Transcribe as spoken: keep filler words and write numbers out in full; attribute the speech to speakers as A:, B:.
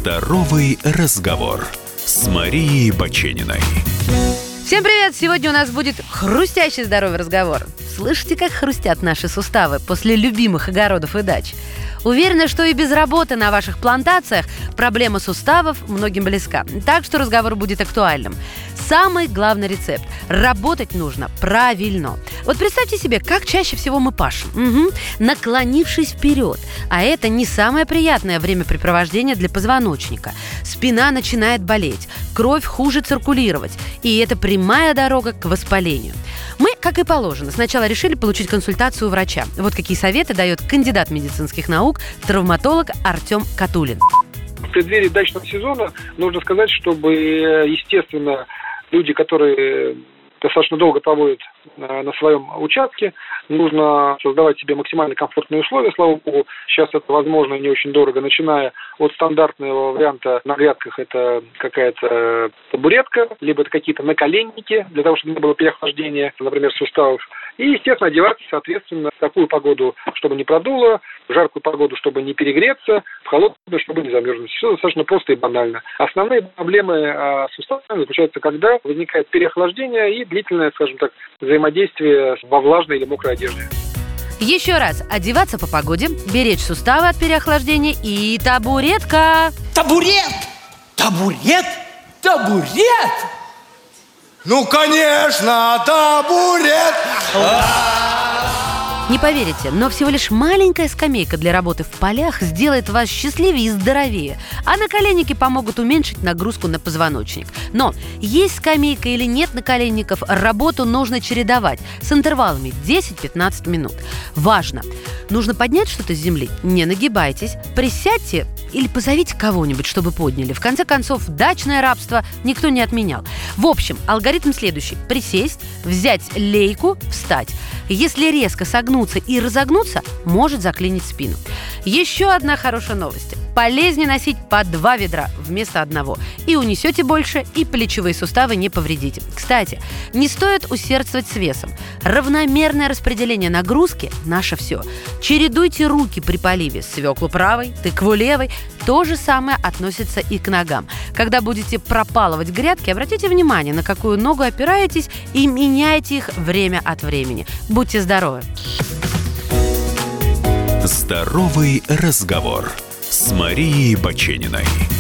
A: Здоровый разговор с Марией Бачениной.
B: Всем привет! Сегодня у нас будет хрустящий здоровый разговор. Слышите, как хрустят наши суставы после любимых огородов и дач? Уверена, что и без работы на ваших плантациях проблема суставов многим близка. Так что разговор будет актуальным. Самый главный рецепт – работать нужно правильно. Вот представьте себе, как чаще всего мы пашем. Угу. Наклонившись вперед. А это не самое приятное времяпрепровождение для позвоночника. Спина начинает болеть, кровь хуже циркулировать. И это прямая дорога к воспалению. Мы, как и положено, сначала решили получить консультацию у врача. Вот какие советы дает кандидат медицинских наук, травматолог Артем Катулин.
C: В преддверии дачного сезона нужно сказать, чтобы, естественно, люди, которые достаточно долго проводят на своем участке, нужно создавать себе максимально комфортные условия. Слава богу, сейчас это возможно и не очень дорого, начиная от стандартного варианта на грядках, это какая-то табуретка, либо это какие-то наколенники, для того, чтобы не было переохлаждения, например, суставов. И, естественно, одеваться, соответственно, в такую погоду, чтобы не продуло, в жаркую погоду, чтобы не перегреться, в холодную, чтобы не замерзнуть. Все достаточно просто и банально. Основные проблемы э, с суставами заключаются, когда возникает переохлаждение и длительное, скажем так, взаимодействие во влажной или мокрой одежде.
B: Еще раз, одеваться по погоде, беречь суставы от переохлаждения и табуретка.
D: Табурет! Табурет? Табурет? Ну, конечно, табурет!
B: Не поверите, но всего лишь маленькая скамейка для работы в полях сделает вас счастливее и здоровее, а наколенники помогут уменьшить нагрузку на позвоночник. Но есть скамейка или нет наколенников, работу нужно чередовать с интервалами десять-пятнадцать минут. Важно! Нужно поднять что-то с земли, не нагибайтесь, присядьте или позовите кого-нибудь, чтобы подняли. В конце концов, дачное рабство никто не отменял. В общем, алгоритм следующий. Присесть, взять лейку, встать. Если резко согнуться и разогнуться, может заклинить спину. Еще одна хорошая новость. Полезнее носить по два ведра вместо одного. И унесете больше, и плечевые суставы не повредите. Кстати, не стоит усердствовать с весом. Равномерное распределение нагрузки – наше все. Чередуйте руки при поливе. Свеклу правой, тыкву левой. То же самое относится и к ногам. Когда будете пропалывать грядки, обратите внимание, на какую ногу опираетесь, и меняйте их время от времени. Будьте здоровы!
A: Здоровый разговор с Марией Бачениной.